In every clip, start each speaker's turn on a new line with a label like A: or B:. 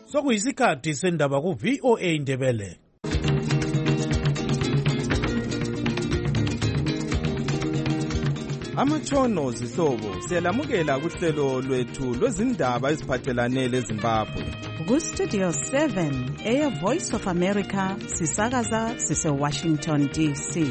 A: Sokuyisikhathi sendaba ku-VOA Indebele.
B: Amatshono zihlobo siyalamukela kuhlelo lwethu lwezindaba eziphathelane leZimbabwe.
C: Ku-Studio 7 Air Voice of America sisakaza sise-Washington DC.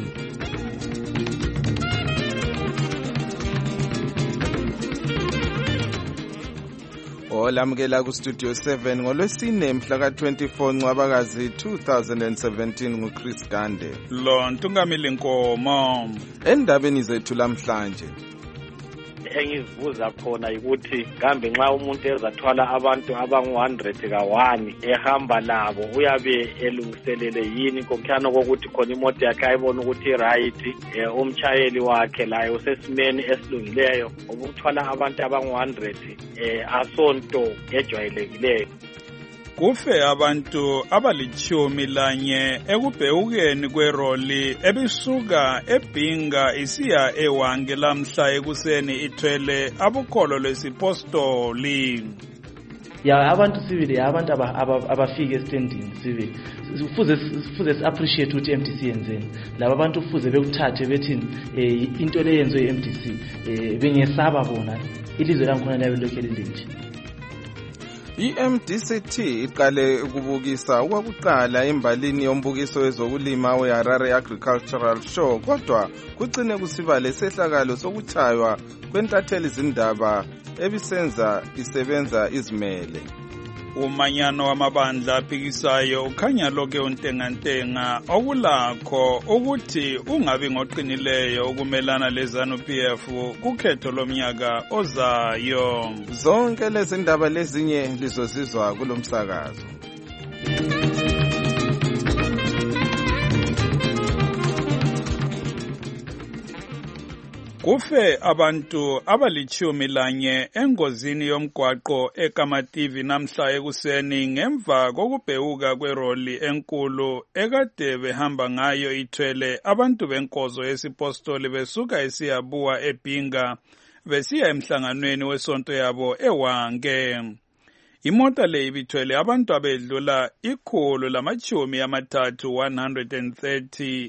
B: Olamukela ku-Studio 7 ngolwesine mhla ka-24 Ncwabakazi 2017 nguChris Gande.
D: Lo Ntungamili Nkomo.
B: Endabeni zethu lamhlanje
E: engizibuza khona ukuthi kambe nxa umuntu ezathwala abantu abangu-100 ka-1 ehamba labo uyabe elungiselele yini kokuthana kokuthi khona imoto yakhe ayibona ukuthi right, umtshayeli wakhe laye usesimeni esilungileyo ukuthwala abantu abangu-100 asonto ejwayelekileyo.
D: Kufe abantu abali-11 ekubhekukeni kweroli ebisuka eBhinga isiya eWange lamhla ekuseni ithwele abukholo lwesipostoli.
F: Ya abantu sibili abantu abafika esitendini sibili kufuze si-appreciate ukuthi MDC yenzeni. Laba abantu kufuze bekuthathe bethini into leyenziwe i-MDC bengesaba bona ilizwe lankhona labe lokhu lilinje.
B: I-MDCT iqale ukubukisa okwakuqala embalini yombukiso wezokulima we-Harare Agricultural Show, kodwa kucine kusiba lesehlakalo sokuchaywa kwentatheli zindaba isebenza izimele.
D: Umanyano wamabandla aphikisayo ukhanya lokhe untengantenga okulakho ukuthi ungabi ngoqinileyo ukumelana leZANU-PF kukhetho lomnyaka ozayo.
B: Zonke lezi ndaba lezinye lizozizwa kulomsakazo.
D: Kufe abantu abali-11 engozini yomgwaqo eKamativi namhla ekuseni ngemva kokubhewuka kweroli enkulu ekade behamba ngayo ithwele abantu benkozo yesipostoli besuka esiyabuwa eBhinga besiya emhlanganweni wesonto yabo eWange. Imota le ibithwele abantu abedlula 130.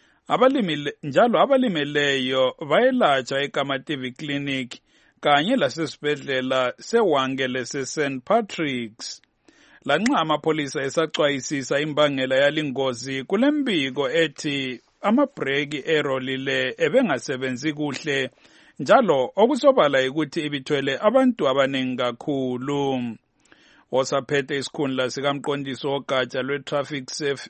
D: Abalimeleyo bayelatshwa eKamativi Clinic kanye lasesibhedlela seWange lese-St. Patrick's. Lanxa amapolisa esacwayisisa imbangela yalingozi kulembiko ethi amabreki eroli le ebengasebenzi kuhle njalo okusobala ukuthi ibithwele abantu abaningi kakhulu. Osaphethe isikhundla sikamqondisi wogatsha lwe-Traffic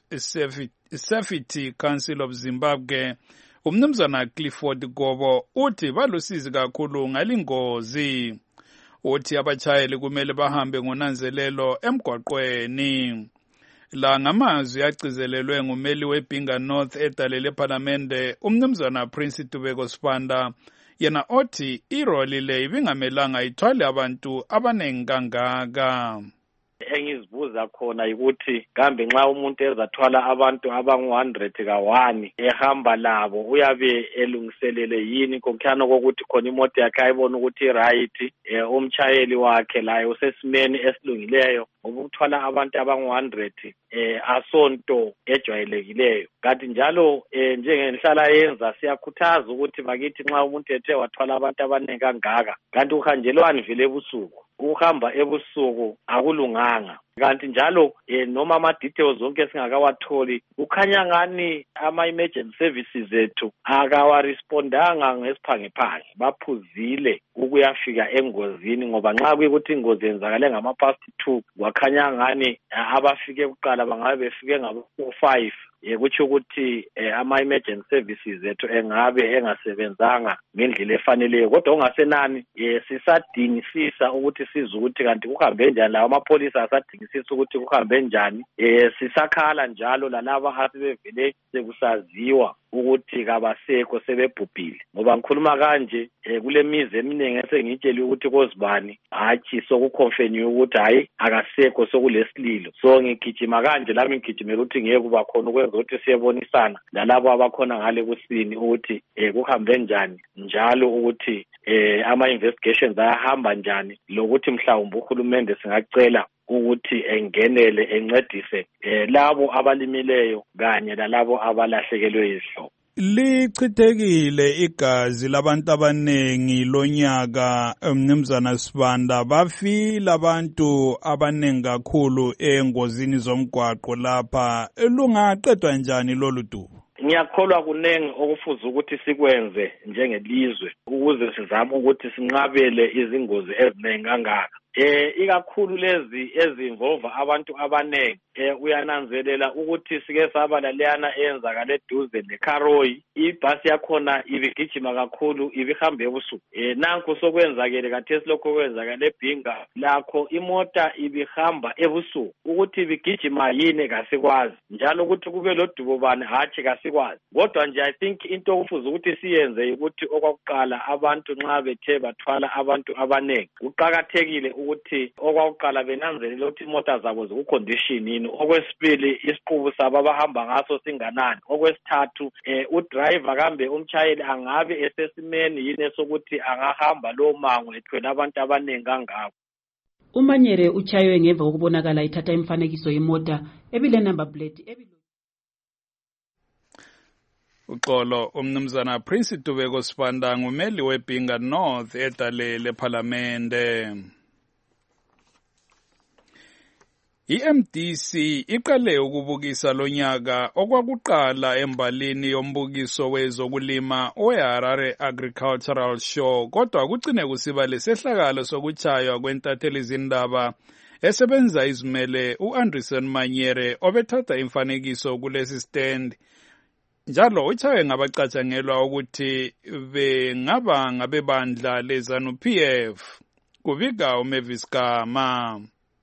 D: Safety Council of Zimbabwe, umnumzana Clifford Gobo, uthi balusizi kakhulu ngalingozi. Uthi abachayeli kumele bahambe ngonanzelelo emgwaqweni. La ngamazwi agcizelelwe ngumeli weBhinga North edalele ePhalamende, umnumzana Prince Tubeko Sibanda, yena othi iroli le ibingamelanga ithwale abantu abaningi kangaka.
E: Engizibuza khona ukuthi kambe nxa umuntu ezathwala abantu abangu-100 ka-1 ehamba labo uyabe elungiselele yini kokuthana kokuthi khona imoto yakhe ayibona ukuthi right, umtshayeli wakhe laye usesimeni esilungileyo ukuthwala abantu abangu-100 asonto ejwayelekileyo. Kanti njalo njengenhlala yenza siyakhuthaza ukuthi bakithi nxa umuntu ethe wathwala abantu abaningi kangaka kanti uhanjelwani vele ebusuku. Ukuhamba ebusuku akulunganga. Kanti njalo noma ama-details zonke singakawatholi kukhanya ngani ama-emergency services ethu akawarespondanga ngesiphangephange, baphuzile ukuyafika engozini ngoba nxa kuyikuthi ingozi yenzakale ngama-past 2 kwakhanya ngani abafike kuqala bangabe befike ngabo-5. Kutsho ukuthi ama-emergency services ethu engabe engasebenzanga ngendlela efaneleyo. Kodwa ungasenani sisadingisisa ukuthi size ukuthi kanti kuhambe njani, lawo amapholisa asadingisisa ukuthi kuhambe njani. Sisakhala njalo lalaba asebevele sekusaziwa ukuthi kabasekho sebebhubhile. Ngoba ngikhuluma kanje kule mizi eminingi esengitshela ukuthi kozibani hatshi sokukhonfeniwe ukuthi hayi akasekho sokulesililo. So ngigijima kanje lami ngigijimela ukuthi ngeke kuba khona ukwenza ukuthi siyebonisana lalabo abakhona ngale kusini ukuthi kuhambe njani njalo ukuthi ama-investigations ayahamba njani lokuthi mhlawumbe uhulumende singacela ukuthi engenele encedise labo abalimileyo kanye lalabo abalahlekelwe yizihlobo.
D: Lichithekile igazi labantu abanengi lonyaka Mnumzana Sibanda, bafile abantu abanengi kakhulu engozini zomgwaqo lapha. Lungaqedwa njani lolu dubo?
E: Ngiyakholwa kunengi okufuze ukuthi sikwenze njengelizwe ukuze sizame ukuthi sinqabele izingozi eziningi kangaka. Ikakhulu lezi ezinvolva abantu abanengi uyananzelela ukuthi sike saba laleyana eyenzakale eduze neKaroyi, ibhasi yakhona ibigijima kakhulu ibihambe ebusuku. Nanku sokwenzakele khathesi lokho kwenzakale eBhinga lakho imota ibihamba ebusuku, ukuthi ibigijima yini kasikwazi, njalo ukuthi kube lodubo bani hatshi kasikwazi. Kodwa nje I think into okufuze ukuthi siyenze ukuthi okwakuqala abantu nxa bethe bathwala abantu abanengi kuqakathekile ukuthi okwakuqala benanzelele ukuthi imota zabo zikucondition yini. Okwesibili isiqubu sabo abahamba ngaso singanani. Okwesithathu udriver kambe umshayeli angabe esesimeni yini sokuthi angahamba lo mango ethwele abantu abanengi kangako.
G: uManyere utshaywe ngemva kokubonakala ithatha imifanekiso yemota ebile number plate
D: Uxolo umnumzana Prince Dubeko Sibanda ngumeli weBhinga North edale lePhalamende. IMDC iqale ukubukisa lonyaka okwakuqala embalini yombukiso wezokulima weHarare Agricultural Show, kodwa kucine kusiba lesehlakalo sokuchaywa kwentatheli izindaba esebenza izimele uAnderson Manyere obethatha imfanekiso kulesi stand. Njalo uchawe ngabacatshangelwa ukuthi bengaba ngabebandla leZANU-PF. Kubika uMavis Gama.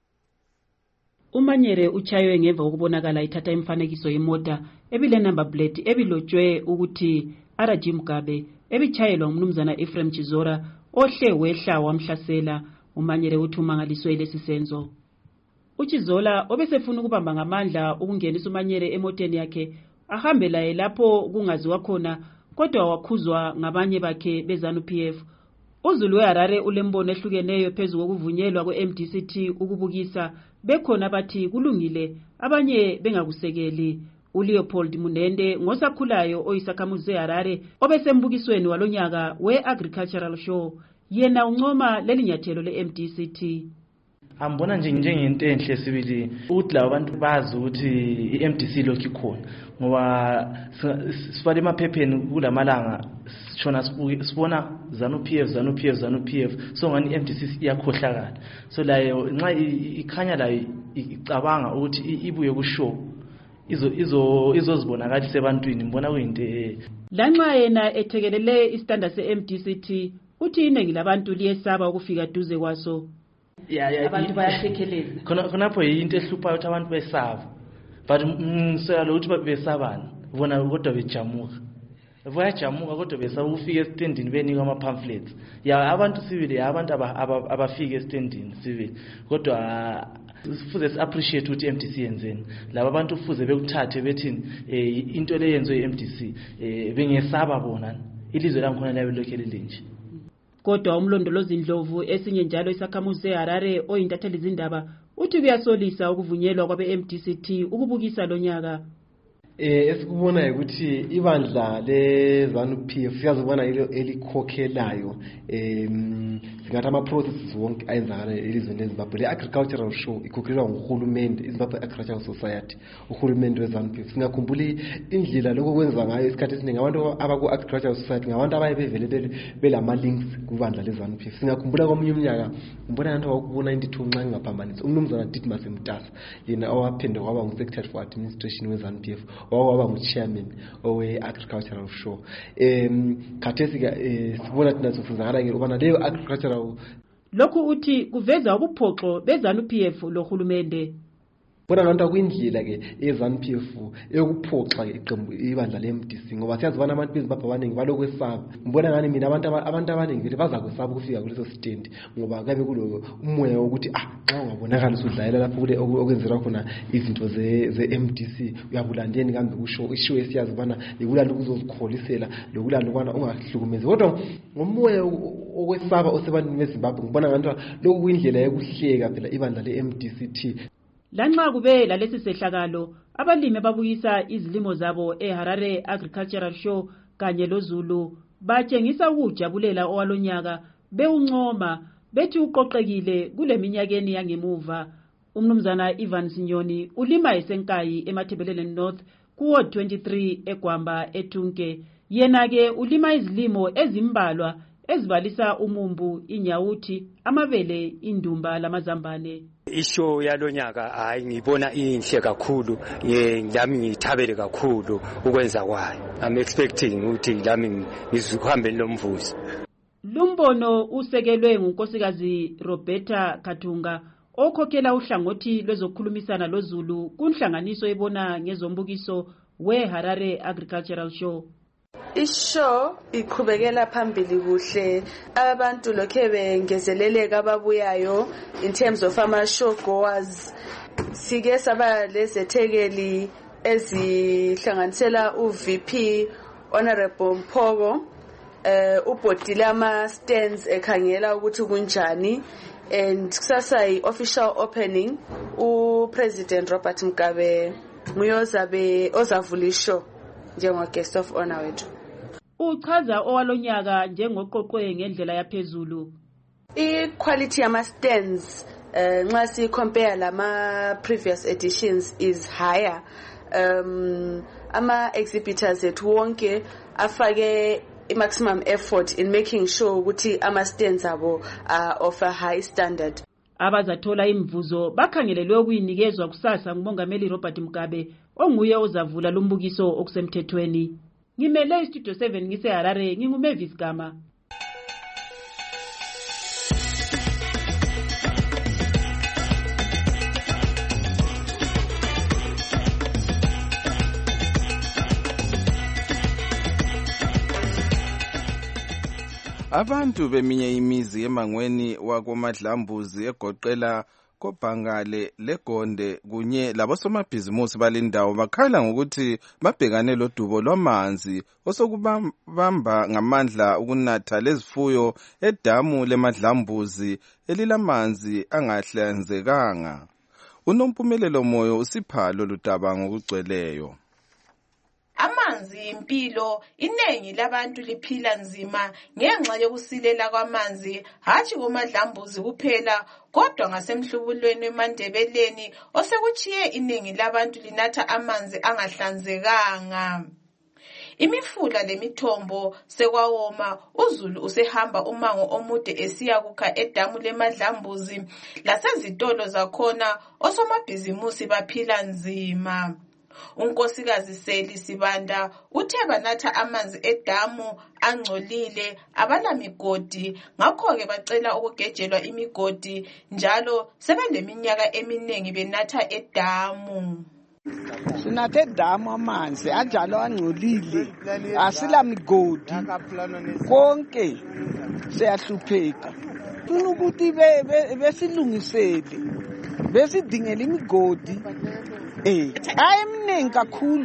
G: uManyere utshaywe ngemva kokubonakala ithatha imifanekiso yemota ebile number plate ebilotshwe ukuthi RG Mugabe ebichayelwa umnumzana Ephraim Chizora ohle wehla wamhlasela. uManyere uthi umangaliswe lesi senzo. uChizola obesefuna ukubamba ngamandla ukungenisa uManyere emoteni yakhe ahambe laye lapho kungaziwa khona, kodwa wakhuzwa ngabanye bakhe beZANU-PF. uZulu weHarare ulembono ehlukeneyo phezulu kokuvunyelwa kweMDCT ukubukisa, bekhona bathi kulungile abanye bengakusekeli. uLeopold Munende ngosakhulayo oyisakhamuzi zeHarare obesembukisweni walonyaka weAgricultural Show yena uncoma lelinyathelo leMDCT.
F: Ambona njengento enhle sibili ukuthi labo bantu bazi ukuthi iMDC lokhu ikhona, ngoba sifale emaphepheni kulamalanga sishona sibona ZANU-PF so ngani iMDC iyakhohlakala. So layo nxa ikhanya la icabanga ukuthi ibuye kushow izozibonakala sebantwini, mbona kuyinto
G: lanxa yena ethekelele istandard seMDCT uthi iningi labantu liyesaba ukufika duze kwaso. Abantu bayathekeleza
F: khonapho yinto ehluphayo ukuthi abantu besaba, but ngisela ukuthi besabana bona kodwa bejamuka bayajamuka kodwa besaba ukufika estendini benika ama-pamphlets. Abantu sibili abantu abafika estendini sibili, kodwa kufuze si-appreciate ukuthi iMDC yenzeni. Laba abantu kufuze bekuthathe bethini into le yenziwe iMDC bengesaba bona ilizwe langikhona labe lokhu lilinje.
G: Kodwa umlondolozi Ndlovu esinye njalo isakhamuzi zeHarare oyintatheli izindaba uthi kuyasolisa ukuvunyelwa kwabe-MDCT ukubukisa lonyaka.
H: Esikubona ukuthi ibandla leZANU-PF siyazibona elikhokhelayo singathi ama-processes wonke ayenzakala elizweni leZimbabwe. Le-Agricultural Show ikhokhelwa nguhulumende, iZimbabwe Agricultural Society, uhulumende weZANU-PF. Singakhumbula indlela lokho kwenza ngayo isikhathi esiningi abantu abaku-Agricultural Society ngabantu abaye bevele belama-links kubandla leZANU-PF. Singakhumbula komunye umnyaka ngibona nanto waku-92 nxa ngingaphambanisa umnumzana Didymus Mtasa yena owaphinde kwaba ngu-Secretary for Administration weZANU-PF waba ngu-chairman owe-Agricultural Show. Khathesi sibona thina sifuzakala ke ubana leyo agricultural.
G: Lokhu uthi kuveza ubuphoxo beZANU-PF lohulumende.
H: Bona nganto kwindlela ke eZANU-PF eyokuphoxa iqembu ibandla leMDC ngoba siyazibona abantu beZimbabwe abaningi balokwesaba. Ngibona ngani mina abantu abaningi vele baza kwesaba ukufika kuleso stand ngoba kabe kulo umoya wokuthi xa ungabonakala usudlalela lapho kule okwenzerwa khona izinto ze-MDC uyabulandeni kambe kusho isho esiyazi bana ikulanda ukuzozikholisela lokulanda ukwana ungahlukumezi. Kodwa ngomoya okwesaba osebantwini beZimbabwe ngibona nganto lokhu kuyindlela yokuhleka phela ibandla le-MDC.
G: Lanxa kube lalesi sehlakalo, abalimi babuyisa izilimo zabo eHarare Agricultural Show kanye loZulu batshengisa ukujabulela owalonyaka bewuncoma bethi uqoqekile kule minyakeni yangemuva. Umnumzana Ivan Sinyoni ulima esenkayi eMathebelele North kuwo 23 eGwamba eTunke. Yena ke ulima izilimo ezimbalwa ezibalisa umumbu, inyawuthi, amabele, indumba lamazambane.
I: Isho yalonyaka hayi ngibona inhle kakhulu, ngami ngithabele kakhulu ukwenza kwayo. I'm expecting ukuthi lami ngizuhambe lomvuzo.
G: Lumbono usekelwe ngunkosikazi Roberta Katunga okhokhela uhlangothi lwezokhulumisana loZulu kunhlanganiso ebona ngezombukiso weHarare Agricultural Show.
J: Isho iqhubekela phambili kuhle, abantu lokhe bengezeleleka ababuyayo in terms of ama-show goers. Sike saba lezethekeli ezihlanganisela uVP Honorable Mphoko, ubhodile ama-stands ekhangela ukuthi kunjani, and kusasa i-official opening uPresident Robert Mugabe nguye ozavula ishow njengo-guest of honor wethu.
G: Uchaza owalonyaka njengoqoqwe ngendlela yaphezulu.
J: I-quality yama-stands nxa si-compare lama-previous editions is higher. Ama-exhibitors ethu wonke afake i-maximum effort in making sure ukuthi ama-stands abo are of a high standard.
G: Abazathola imvuzo bakhangelelwe ukuyinikezwa kusasa nguMongameli Robert Mugabe onguye ozavula lumbukiso okusemthethweni. Ngimele iStudio 7 ngiseHarare, nginguMavis Gama.
B: Abantu beminye imizi emangweni wakoMadlambuzi egoqela koBhangale leGonde kunye labosomabhizimusi balindawo bakhala ngokuthi babhekane lodubo lwamanzi osokubamba ngamandla ukunatha lezifuyo edamu leMadlambuzi elilamanzi angahlanzekanga. Unompumelelo moyo usipha lolu daba ngokugcweleyo.
K: Amanzi impilo, inengi labantu liphila nzima ngenxa yokusilela kwamanzi, hatshi koMadlambuzi kuphela kodwa ngasemhlubulweni eMandebeleni osekuchiye inengi labantu linatha amanzi angahlanzekanga. Imifula lemithombo sekwawoma, uZulu usehamba umango omude esiya kukha edamu leMadlambuzi, lasezitolo zakhona osomabhizimusi baphila nzima. Unkosikazi Seli Sibanda uthe banatha amanzi edamu angcolile, abalamigodi, ngakho-ke bacela ukugejelwa imigodi, njalo sebeleminyaka eminingi benatha edamu.
L: Sinatha edamu amanzi anjalo angcolile, asila migodi, konke siyahlupheka. Funa ukuthi besilungisele, besidingele imigodi. Ayemningi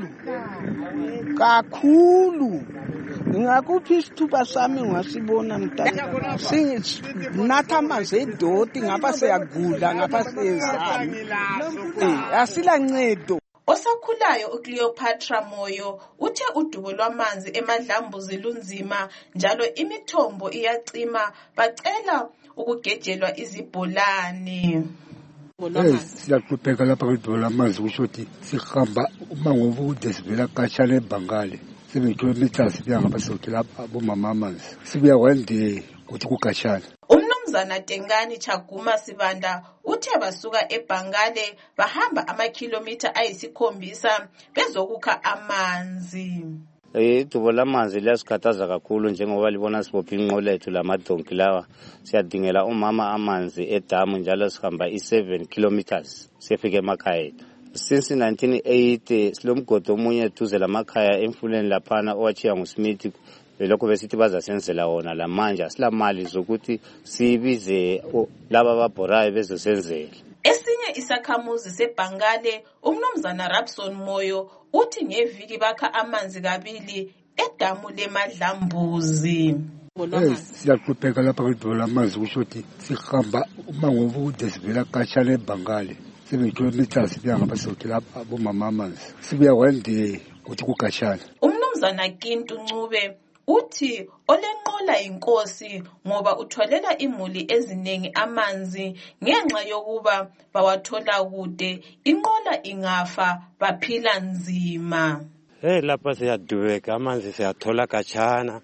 L: kakhulu ngakuphi isithuba sami ngasibona mntana sinatha amanzi edoti ngapha siyagula ngapha siyezana asila ncedo.
K: Osakhulayo uCleopatra Moyo uthe udubo lwamanzi eMadlambuzi lunzima njalo imithombo iyacima, bacela ukugejelwa izibholane.
M: Siyaqhubeka lapha kwidubo lamanzi kusho ukuthi sihamba umango omude sivela khatshana eBhangale 7 kilometers sibuya ngapha siyothola abomama amanzi, sibuya kwande ukuthi kukhatshana.
K: Umnumzana Tengani Chaguma Sibanda uthe basuka eBhangale bahamba amakhilomitha 7 bezokukha amanzi.
I: Idubo lamanzi liyasikhathaza kakhulu njengoba libona sibopha inqola yethu lamadonki lawa. Siyadingela umama amanzi edamu njalo sihamba i7 kilometers siyafika emakhaya ethu. Since 1980 silomgodi omunye duze lamakhaya emfuleni laphana owachiya nguSmith lokho besithi bazasenzela wona la manje asilamali zokuthi sibize laba ababhorayo bezosenzela.
K: Esinye isakhamuzi seBhangale umnumzana Rabson Moyo uthi ngeviki bakha amanzi kabili edamu leMadlambuzi.
M: Siyaqhubeka lapha kwidubo lamanzi kusho ukuthi sihamba umango omude sivela khatshana eBhangale 7 kilometers sibuya ngabasokela abomama amanzi sibuya one day ukuthi kukhatshana.
K: Umnumzana Kintu Ncube uthi olenqola inkosi ngoba utholela imuli eziningi amanzi ngenxa yokuba bawathola kude inqola ingafa baphila nzima.
I: Lapha siyadubeka amanzi siyathola khatshana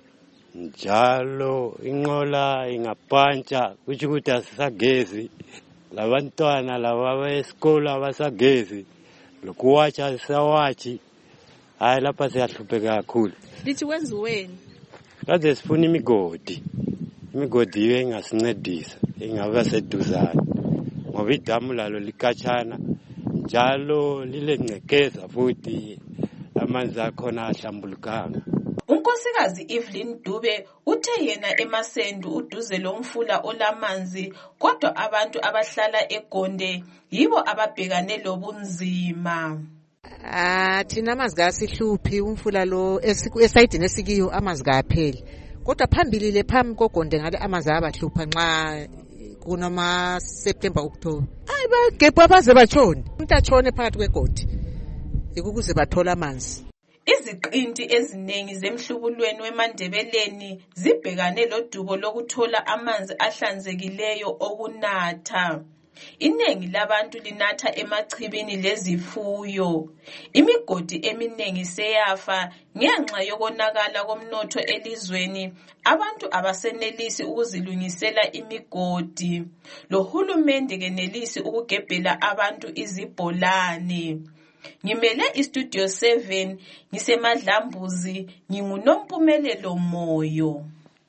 I: njalo inqola ingapantsha kuthi ukuthi asisagezi labantwana laba besikolo abasagezi lokuwatsha sawathi hayi lapha siyahlupheka kakhulu.
N: Lithi wenziweni?
I: Kade sifuna imigodi iyo engasincedisa ingaba seduzane ngoba idamu lalo likhatshana njalo lilengcekeza futhi amanzi akhona ahlambulukanga.
K: Unkosikazi Evelyn Dube uthe yena eMasendu uduze lomfula olamanzi kodwa abantu abahlala eGonde yibo ababhekane lobunzima.
N: Thina amanzi kasihluphi umfula lo esayidini esikiyo amanzi kapheli kodwa phambili le phambi koGonde ngale amanzi abahlupha nxa kunoma September October bagebha baze batshone umuntu atshone phakathi kweGonde ukuze bathola amanzi.
K: Iziqinti eziningi zemhlubulweni weMandebeleni zibhekane lodubo lokuthola amanzi ahlanzekileyo okunatha. Iningi labantu linatha emachibini lezifuyo. Imigodi eminingi seyafa ngenxa yokonakala komnotho elizweni. Abantu abasenelisi ukuzilungisela imigodi. Lo hulumende kenelisi ukugebhela abantu izibholane. Ngimele iStudio 7 ngiseMadlambuzi nginguNompumelelo Moyo.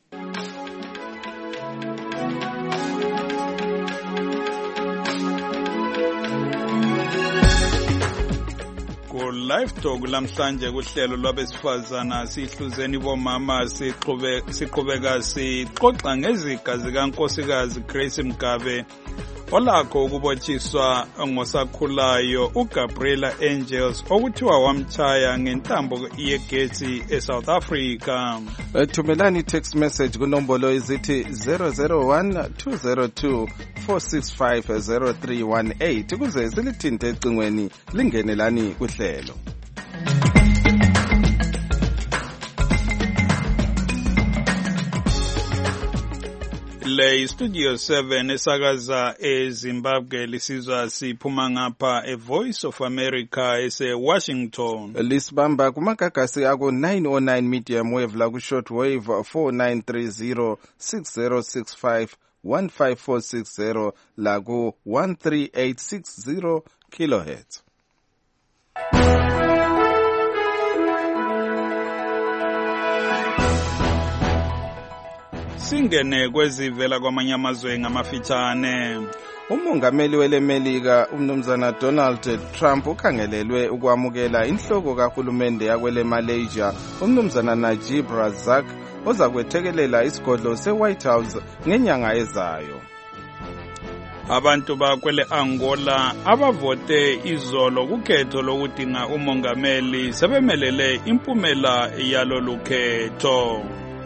D: Live Talk lamhlanje kuhlelo lwabesifazana sihluzeni bomama siqhubeka sixoxa ngeziga zikankosikazi Grace Mgabe olakho ukubotshiswa ngosakhulayo uGabriela Angels okuthiwa wamchaya ngentambo yegetsi eSouth Africa.
B: Thumelani text message kunombolo izithi 001-202-465-0318 kuze silithinte ecingweni lingenelani kuhlelo.
D: Le Studio 7 esakaza eZimbabwe lisizwa siphuma ngapha eVoice of America eseWashington.
B: Lisibamba kumagagasi ako 909 medium wave la ku short wave 4930 6065 15460 la ku 13860 kilohertz.
D: Singene kwezivela kwamanye amazwe ngamafitshane.
B: Umongameli welemelika umnumzana Donald Trump ukhangelelwe ukwamukela inhloko kahulumende yakwele Malaysia umnumzana Najib Razak oza kwethekelela isigodlo seWhite House ngenyanga ezayo.
D: Abantu bakwele Angola abavote izolo kukhetho lokudinga umongameli sebemelele impumela yalo lukhetho.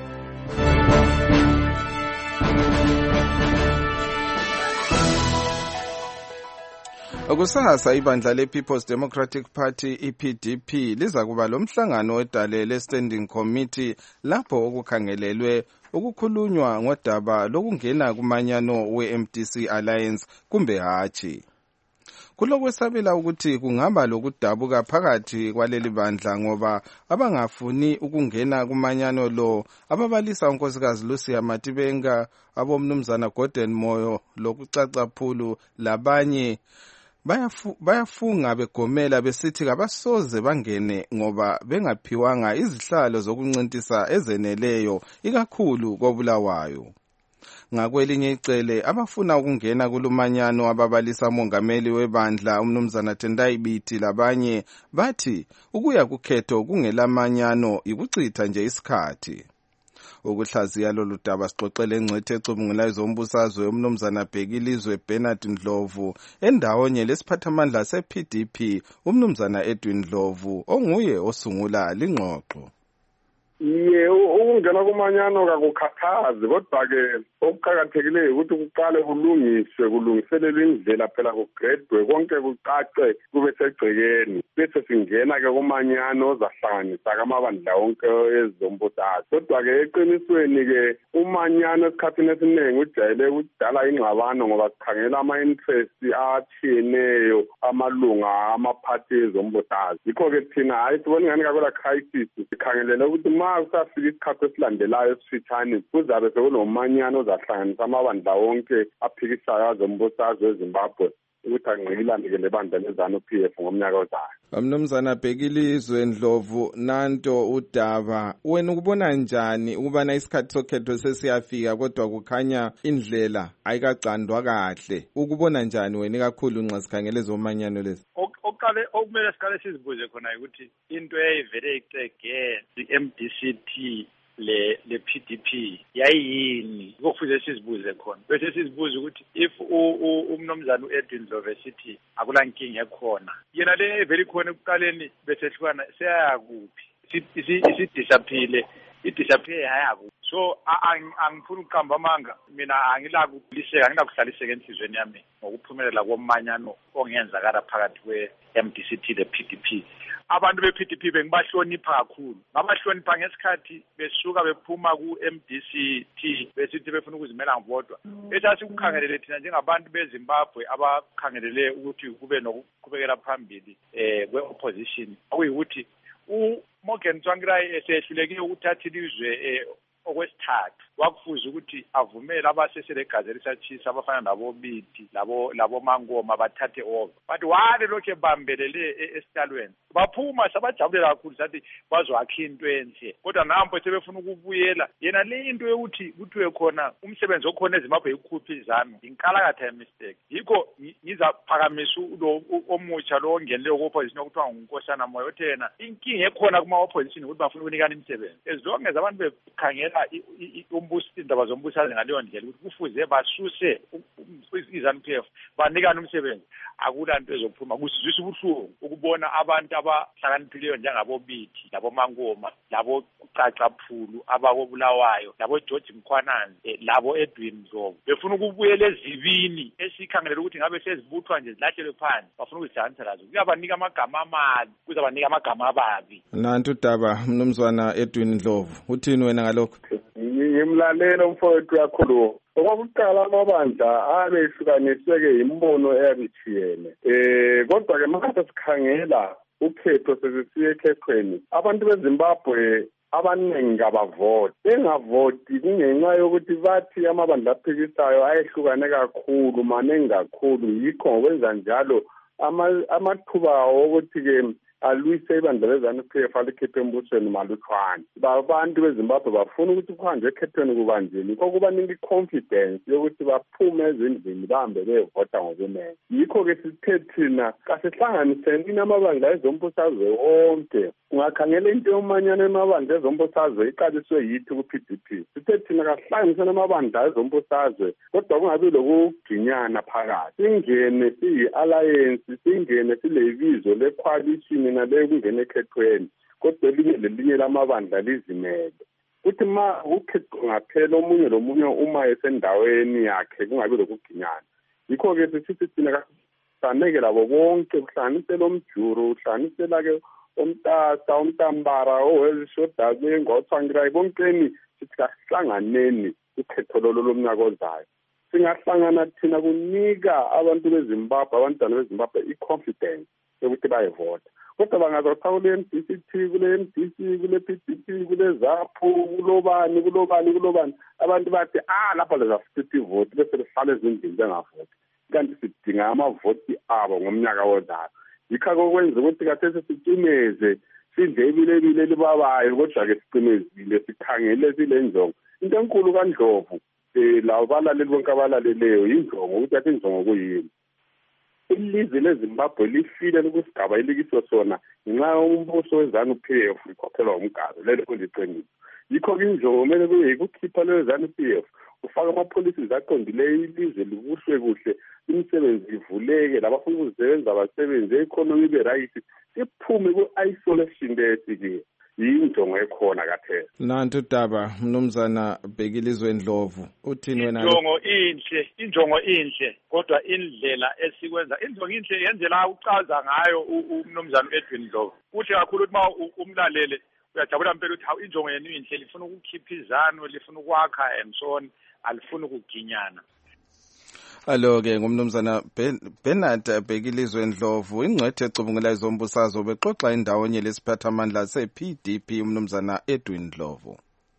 B: Kusasa ibandla lePeople's Democratic Party EPDP liza kuba lomhlangano wedale le-Standing Committee lapho okukhangelelwe ukukhulunywa ngodaba lokungena kumanyano we-MDC Alliance kumbe hatshi. Kulokwesabela ukuthi kungaba lokudabuka phakathi kwaleli bandla ngoba abangafuni ukungena kumanyano lo ababalisa unkosikazi Lucia Matibenga abomnumzana Gordon Moyo lokucaca phulu labanye bayafunga begomela besithi kabasoze bangene ngoba bengaphiwanga izihlalo zokuncintisa ezeneleyo ikakhulu koBulawayo. Ngakwelinye icele abafuna ukungena kulumanyano ababalisa umongameli webandla umnumzana Tendai Biti labanye bathi ukuya kukhetho kungelamanyano ikuchitha nje isikhathi. Ukuhlaziya lolu daba sixoxele engcithe ecubungulayo zombusazwe umnumzana Bhekilizwe Bernard Ndlovu endawonye lesiphathamandla sePDP umnumzana Edwin Ndlovu onguye osungula lingxoxo.
O: Ukungena kumanyano kakukhathazi kodwa-ke okuqakathekileyo ukuthi kuqale kulungiselelwe indlela phela kugredwe konke kucace kube segcekeni bese singena-ke kumanyano ozahlanganisa kamabandla wonke ezombusazwe. Kodwa-ke eqinisweni-ke umanyano esikhathini esiningi ujayele ukudala ingxabano ngoba sikhangela ama-interest atshiyeneyo amalunga amaphathi ezombusazwe. Yikho-ke thina hayi sibona ingani kakwela crisis sikhangelele ukuthi kusafika isikhathi esilandelayo esifitshane kuzabe sekunomanyano ozahlanganisa amabandla wonke aphikisayo azombusazwe eZimbabwe ukuthi angqikilandeke lebandla leZANU-PF ngomnyaka ozayo.
B: Mnumzana Bhekilizwe Ndlovu, nanto udaba wena ukubona njani ukubana isikhathi sokhetho sesiyafika kodwa kukhanya indlela ayikagcandwa kahle? Ukubona njani wena kakhulu nxa sikhangele zomanyano lezi?
P: Okumele siqale sizibuze khona ukuthi into eyayivele icege i-MDCT le PDP yayini kufuze sizibuze khona bese sizibuze ukuthi if umnomzana uEdwin Ndlovu sithi akulankinga ekhona yena le vele khona ekuqaleni bese hlukana seyakuphi isidisappear hayaku. So angifuna ukuqamba amanga mina angilakuhlaliseka enhlizweni yami ngokuphumelela komanyano ongenzakala phakathi kwe-MDCT le-PDP. Abantu be-PDP bengibahlonipha kakhulu, ngabahlonipha ngesikhathi besuka bephuma ku-MDCT besithi befuna ukuzimela bodwa. Esasikukhangelele thina njengabantu beZimbabwe abakhangelele ukuthi kube nokuqhubekela phambili kwe-opposition okuyikuthi uMorgan Tsvangirai esehlulekile ukuthatha ilizwe okwesithathu wakufuza ukuthi avumele abasesele igazi elisatshisa abafana nabo Biti labo Mangoma bathathe over, but wale lokhu ebambelele esitalweni baphuma sabajabulela kakhulu sathi bazwakha into enhle. Kodwa nampo sebefuna ukubuyela yena le into yokuthi kuthiwe khona umsebenzi okhona eZimbabwe ikhuphi iZANU inkalakatha ye mistake. Yikho ngizaphakamisa lo omutsha lo ongenele ku-opposition okuthiwa nguNkosana Moyo othena inkinga ekhona kuma-opposition ukuthi bafuna ukunikana imisebenzi as long as abantu bekhangela indaba zombusazwe ngaleyo ndlela ukuthi kufuze basuse iZANU-PF banikane umsebenzi. Akulanto ezophuma kusizwisa ubuhlungu ukubona abantu abahlakaniphileyo njengabo Biti labo Mangoma labo Caca Phulu abakoBulawayo labo George Mkhwananzi labo Edwin Ndlovu befuna ukubuyela ezibini esikhangelela ukuthi ngabe sezibuthwa nje zilahlelwe phansi bafuna ukuzihlanganisa lazo kuyabanika amagama amabi kuzabanika amagama ababi.
B: Nanto udaba mnumzwana Edwin Ndlovu uthini wena ngalokho?
O: Ngimlalela umfowethu yakhulu. Okokuqala amabandla abehlukaniswe-ke imbono eyabithiyene. Kodwa-ke manje sikhangela ukhetho sesisiye ekhethweni abantu beZimbabwe abaningi abavoti bengavoti kungenxa yokuthi bathi amabandla aphikisayo ayehlukane kakhulu maningi kakhulu. Yikho ngokwenza njalo amathuba wokuthi-ke alwise ibandla leZANU-PF alikhiphe embusweni malutshwane. Abantu beZimbabwe bafuna ukuthi kuhanjwe ekhethweni kubanjeni kokubanika i-confidence yokuthi baphume ezindlini bahambe beyovota ngokunene. Yikho-ke sithe thina kasihlanganiseni amabandla ezombusazwe wonke. Ungakhangela into yomanyano amabandla ezombusazwe iqaliswe yithi ku-PDP. Sithe thina kasihlanganiseni amabandla ezombusazwe kodwa kungabi lokuginyana phakathi. Singene siyi-alliance, singene silebizo le-coalition nale kungena ekhethweni kodwa elinye lamabandla lizimele kuthi ma ukhetho ngaphela omunye lomunye uma esendaweni yakhe kungabi lokuginyana. Yikho-ke sisithi thina kasaneke labo bonke kuhlanganisela omjuru kuhlanganisela-ke omtasa omtambara owezishodake ngoTsvangirai bonkeni sithi kasihlanganeni ukhetho lomnyaka ozayo. Singahlangana thina kunika abantu beZimbabwe abantwana beZimbabwe i-confidence yokuthi bayevota. Kodwa bangazotha kule MDCT kule MDC kule PDP kule ZAPU kulobani abantu bathi lapha lezafitha ivoti bese behlale ezindlini bengavoti. kanti sidinga amavoti abo ngomnyaka ozayo. Yikho kwenza ukuthi kathesi sicimeze sidle ibilebile libabayo kodwa-ke sicimezile sikhangele silenjongo. Into enkulu kaNdlovu labo balaleli bonke abalaleleyo yinjongo ukuthi athi injongo kuyini. Ilizwe leZimbabwe lifile lokusigaba elikiso sona ngenxa yombuso weZANU-PF ikhokhelwa umgado lelo kuliqiniso. Yikho injongo kumele kube yikukhipha leyo ZANU-PF ufaka ama-policies aqondileyo ilizwe libuswe kuhle imisebenzi ivuleke labafuna ukuzisebenza abasebenzi economy ibe right iphume ku-isolation lesikiyo yinjongo ekhona kaphela.
B: Nantu Daba mnumzana Bhekilizwe Ndlovu uthini wena?
P: Injongo inhle kodwa indlela esikwenza injongo inhle yendlela ucaza ngayo umnumzana Edwin Ndlovu uthi kakhulu ukuthi ma umlalele uyajabula impela ukuthi injongo yenu inhle lifuna ukukhipha izanu lifuna ukwakha and so on alifuna ukuginyana.
B: Alo-ke ngumnumzana Bernard Bhekilizwe Ndlovu ingcwethe ecubungela izombusazwe bexoxa indawonye lesiphathamandla se-PDP umnumzana Edwin Ndlovu.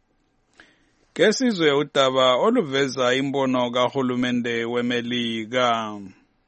D: Kesizwe udaba oluveza imbono kahulumende weMelika.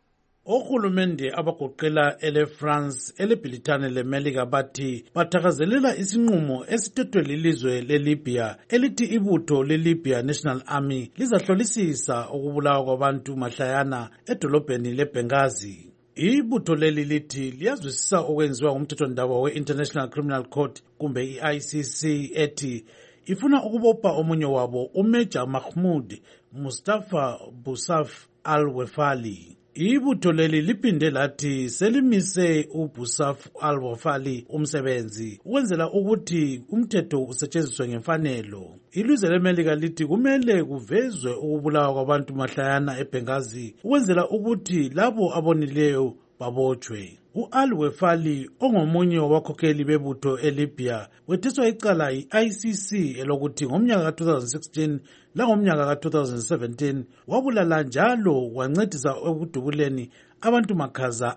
A: Ohulumende abagoqela ele-France elebhilithane leMelika bathi bathakazelela isinqumo esithethwe lilizwe leLibya elithi ibutho leLibya National Army lizahlolisisa ukubulawa kwabantu mahlayana edolobheni leBenghazi. Ibutho leli lithi liyazwisisa okwenziwa ngumthethwandaba we-International Criminal Court kumbe i-ICC ethi ifuna ukubopha omunye wabo uMajor Mahmoud Mustafa Busaf al-Wefali. Ibutho leli liphinde lathi selimise uBusaf al-Wefali umsebenzi ukwenzela ukuthi umthetho usetshenziswe ngemfanelo. Ilizwe leMelika lithi kumele kuvezwe ukubulawa kwabantu mahlayana eBenghazi ukwenzela ukuthi labo abonileyo babotshwe. U-al-Wefali ongomunye wabakhokheli bebutho eLibya wethiswa icala yi-ICC elokuthi ngomnyaka ka-2016 langomnyaka ka-2017 wabulala njalo wancedisa ekudubuleni abantu makhaza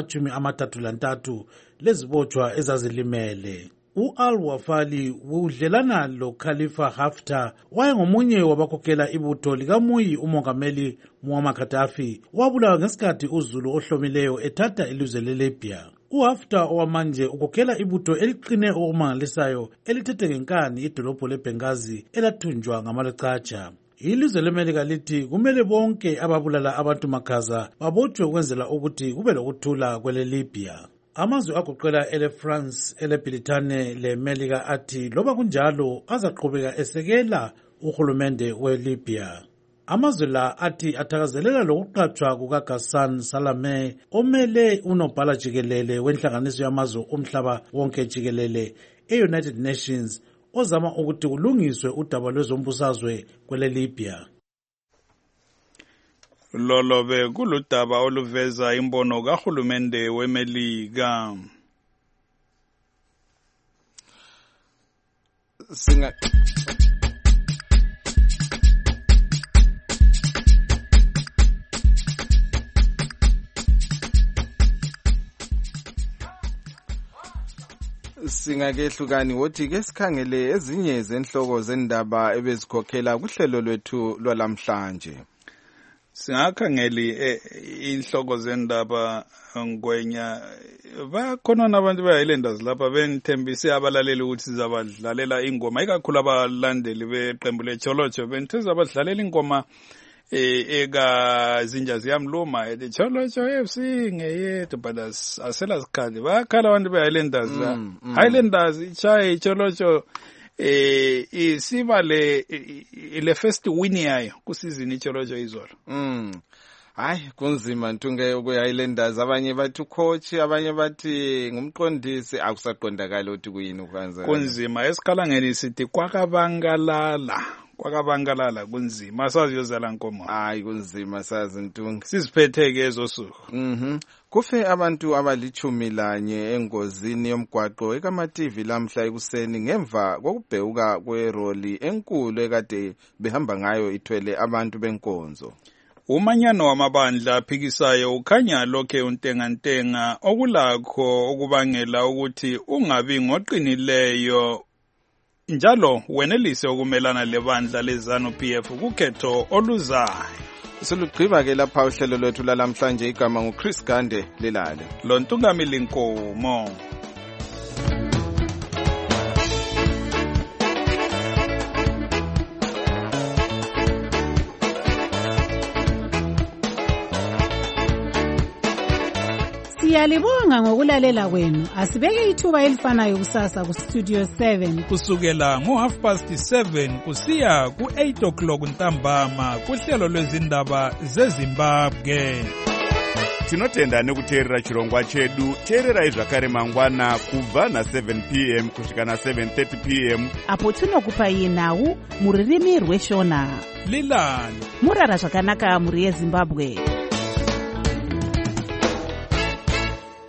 A: abangama-33 lezibotshwa ezazilimele. U-al-Wefali udlelana lo-Khalifa Haftar wayengomunye wabakhokhela ibutho likamuyi umongameli Muammar Gaddafi wabulawa ngesikhathi uZulu ohlomileyo ethatha ilizwe leLibya. uHaftar owamanje ukhokhela ibutho eliqine okumangalisayo elithethe ngenkani idolobho leBenghazi elathunjwa ngamalechacha. Ilizwe leMelika lithi kumele bonke ababulala abantu makhaza babotshwe ukwenzela ukuthi kube lokuthula kweleLibya. Amazwe agoqela ele-France elebhilithane leMelika athi loba kunjalo azaqhubeka esekela uhulumende weLibya. Amazwe la athi athakazelela lokuqatshwa kukaGhassan Salameh omele unobhala jikelele wenhlanganiso yamazwe omhlaba wonke jikelele e-United Nations ozama ukuthi kulungiswe udaba lwezombusazwe kweleLibya.
D: Lolo be kuludaba oluveza imbono kahulumende weMelika.
B: Singakehlukani wothi ke sikhangele ezinye zenhloko zendaba ebezikhokhela kuhlelo lwethu lwalamhlanje.
D: Singakhangeli inhloko zendaba ngwenya bakhona nabantu beHighlanders lapha benithembise abalaleli ukuthi sizabadlalela ingoma ikakhulu abalandeli beqembu leCholocho benitheza abadlalela ingoma eka zinja ziyamluma ethi Cholocho FC ngeyethu but asela sikhali bakhala abantu beHighlanders la Highlanders ichaye Cholocho isiba le first win yayo kusizini iCholocho izolo.
B: Hayi kunzima ntunge ukweHighlanders abanye bathi coach abanye bathi ngumqondisi akusaqondakala ukuthi kuyini ukwenza.
D: Kunzima esikhalangeni sithi kwakabangalala kunzima saziyozala nkomo.
B: Hayi kunzima sazi ntunge
D: siziphetheke ezosuku.
B: Kufe abantu abali11 engozini yomgwaqo ekaMativi lamhla ekuseni ngemva kokubheuka kweroli enkulu ekade behamba ngayo ithwele abantu benkonzo.
D: Umanyano wamabandla aphikisayo ukhanya lokhe untengantenga okulakho okubangela ukuthi ungabi ngoqinileyo njalo wenelise ukumelana lebandla leZANU-PF kukhetho oluzayo.
B: Silugqiba-ke lapha uhlelo lwethu lalamhlanje. Igama nguChris Gande Lelale.
D: Lo Ntungamili Nkomo.
Q: Siyalibonga ngokulalela kwenu. Asibeke ithuba elifanayo kusasa ku Studio 7
D: kusukela ngo7:30 kusiya ku8 ntambama kuhlelo lwezindaba zeZimbabwe.
R: Tinotenda nekuteerera chirongwa chedu. Teererai zvakare mangwana kubva na7 p.m. kusvika na7:30 p.m.
C: apo tinokupai nhau muririmi rweshona.
D: Lilani
C: murara zvakanaka muri yeZimbabwe.